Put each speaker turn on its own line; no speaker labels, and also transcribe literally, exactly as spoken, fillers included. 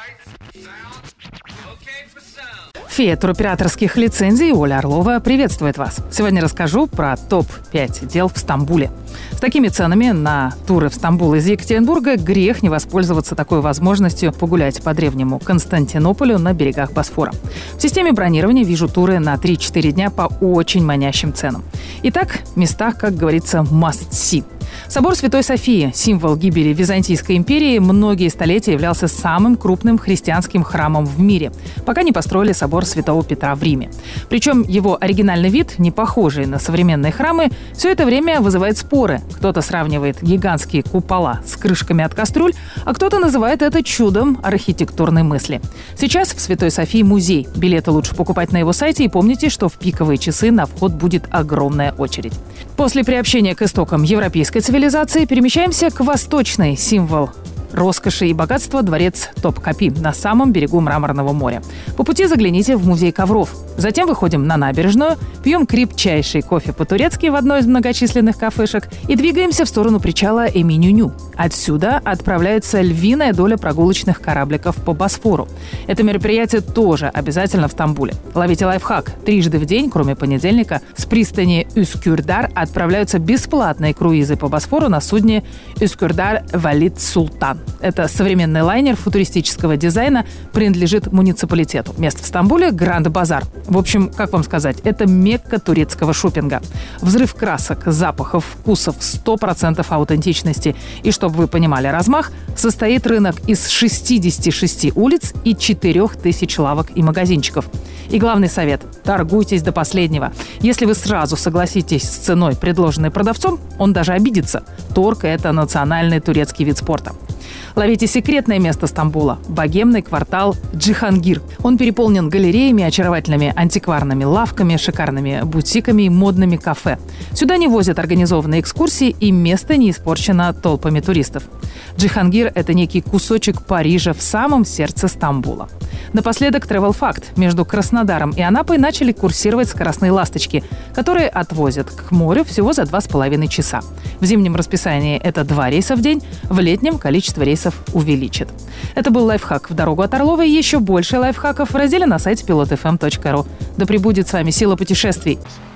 Фея туроператорских лицензий Оля Орлова приветствует вас. Сегодня расскажу про топ пять дел в Стамбуле. С такими ценами на туры в Стамбул из Екатеринбурга грех не воспользоваться такой возможностью погулять по древнему Константинополю на берегах Босфора. В системе бронирования вижу туры на три-четыре дня по очень манящим ценам. Итак, места, как говорится, must see. Собор Святой Софии, символ гибели Византийской империи, многие столетия являлся самым крупным христианским храмом в мире, пока не построили собор Святого Петра в Риме. Причем его оригинальный вид, не похожий на современные храмы, все это время вызывает споры. Кто-то сравнивает гигантские купола с крышками от кастрюль, а кто-то называет это чудом архитектурной мысли. Сейчас в Святой Софии музей. Билеты лучше покупать на его сайте, и помните, что в пиковые часы на вход будет огромная очередь. После приобщения к истокам европейской цивилизации перемещаемся к восточной, символ роскоши и богатства, дворец Топкапи на самом берегу Мраморного моря. По пути загляните в музей ковров. Затем выходим на набережную, пьем крепчайший кофе по-турецки в одной из многочисленных кафешек и двигаемся в сторону причала Эми-Нюню. Отсюда отправляется львиная доля прогулочных корабликов по Босфору. Это мероприятие тоже обязательно в Стамбуле. Ловите лайфхак. Трижды в день, кроме понедельника, с пристани Üsküdar отправляются бесплатные круизы по Босфору на судне Üsküdar Valid Sultan. Это современный лайнер футуристического дизайна, принадлежит муниципалитету. Место в Стамбуле – Гранд-Базар. В общем, как вам сказать, это мекка турецкого шопинга. Взрыв красок, запахов, вкусов, сто процентов аутентичности. И чтобы вы понимали размах, состоит рынок из шестидесяти шести улиц и четырёх тысяч лавок и магазинчиков. И главный совет – торгуйтесь до последнего. Если вы сразу согласитесь с ценой, предложенной продавцом, он даже обидится. Торг – это национальный турецкий вид спорта. Ловите секретное место Стамбула – богемный квартал Джихангир. Он переполнен галереями, очаровательными антикварными лавками, шикарными бутиками и модными кафе. Сюда не возят организованные экскурсии, и место не испорчено толпами туристов. Джихангир – это некий кусочек Парижа в самом сердце Стамбула. Напоследок тревел-факт. Между Краснодаром и Анапой начали курсировать скоростные ласточки, которые отвозят к морю всего за два с половиной часа. В зимнем расписании это два рейса в день, в летнем количество рейсов увеличит. Это был лайфхак в дорогу от Орлова, и еще больше лайфхаков в разделе на сайте пилот эф эм точка ру. Да пребудет с вами сила путешествий!